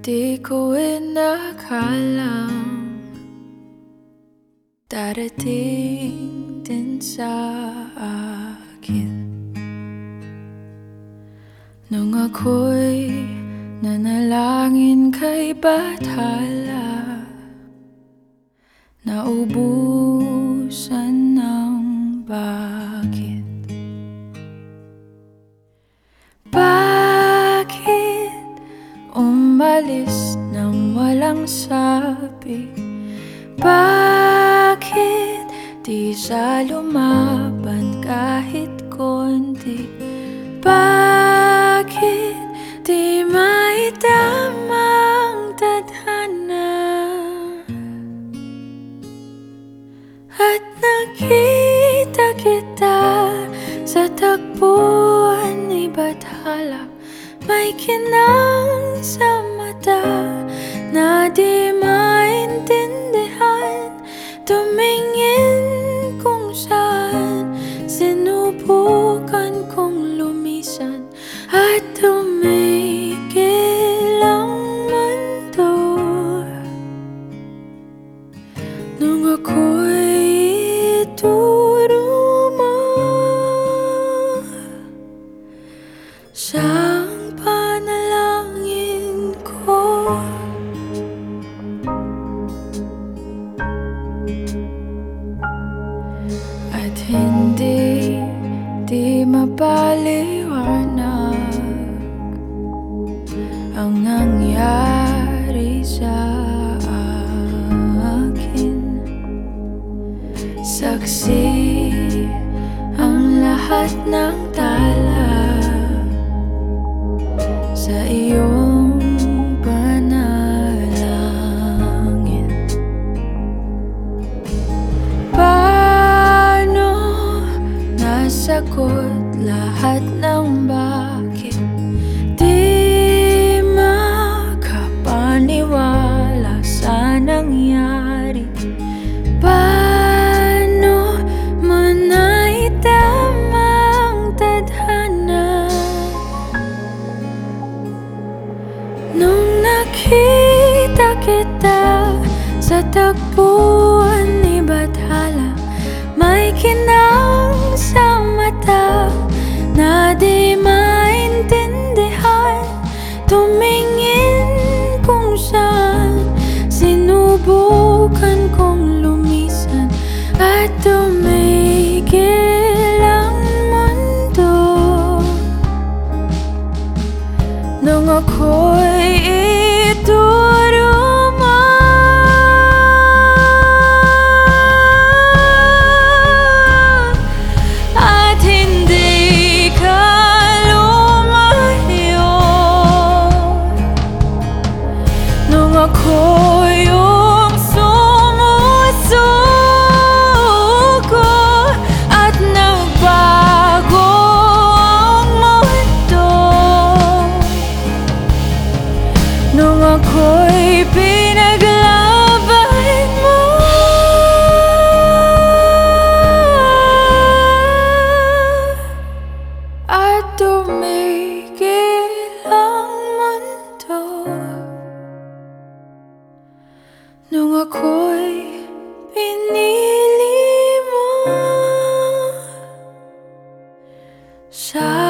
Di ko inakalang darating din sa akin nung ako'y nanalangin kay Bathala, naubusan ng bakit. Bakit umalis nang walang sabi? Bakit di siya lumaban kahit konti? Bakit di maitamang tadhana? At nakita kita sa tagpuan ni Bathala, may kinang sa mata na di maintindihan. Tumingin kung saan, sinubukan kong lumisan at tumigil ang mundo nung ako'y ituro mo siyang panalangin ko. At hindi di mapaliwanag ang nangyari sa akin. Saksi ang lahat ng tala sa iyong panalangin. Paano nasagot lahat ng bakit? Di makapaniwala sa nangyari. Paano mo naitamang tadhana nung nakita kita sa tagpuan ni Bathala? May kinang sa mata na di maintindihan. Tumingin kung saan, sinubukan kong lumisan at tumigil ang mundo nung ako'y ituro mo at hindi ka lumayo nung ako yung sumusuko at nagbago ang mundo nung ako'y pinaglaban mo. At tumigil ang mundo nung ako'y pinili mo sa